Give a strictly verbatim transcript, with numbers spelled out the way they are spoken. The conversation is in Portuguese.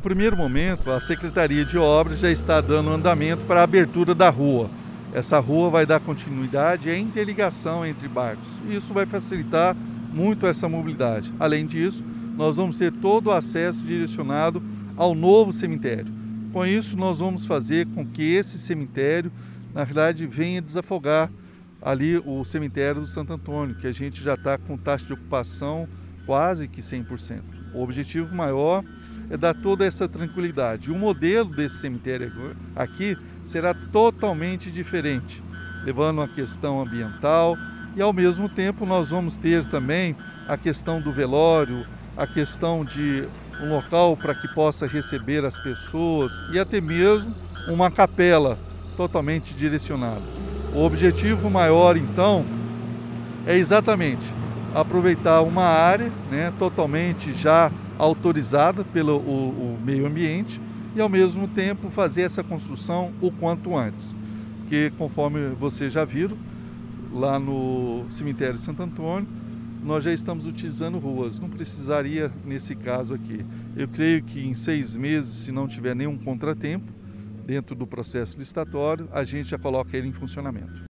primeiro momento, a Secretaria de Obras já está dando andamento para a abertura da rua. Essa rua vai dar continuidade à interligação entre bairros. Isso vai facilitar muito essa mobilidade. Além disso, nós vamos ter todo o acesso direcionado ao novo cemitério. Com isso, nós vamos fazer com que esse cemitério, na verdade, venha desafogar ali o cemitério do Santo Antônio, que a gente já está com taxa de ocupação quase que cem por cento. O objetivo maior é dar toda essa tranquilidade. O modelo desse cemitério aqui será totalmente diferente, levando a questão ambiental e, ao mesmo tempo, nós vamos ter também a questão do velório, a questão de um local para que possa receber as pessoas e até mesmo uma capela totalmente direcionada. O objetivo maior, então, é exatamente aproveitar uma área, né, totalmente já autorizada pelo o, o meio ambiente e, ao mesmo tempo, fazer essa construção o quanto antes. Porque, conforme vocês já viram, lá no cemitério Santo Antônio, nós já estamos utilizando ruas. Não precisaria nesse caso aqui. Eu creio que em seis meses, se não tiver nenhum contratempo, dentro do processo licitatório, a gente já coloca ele em funcionamento.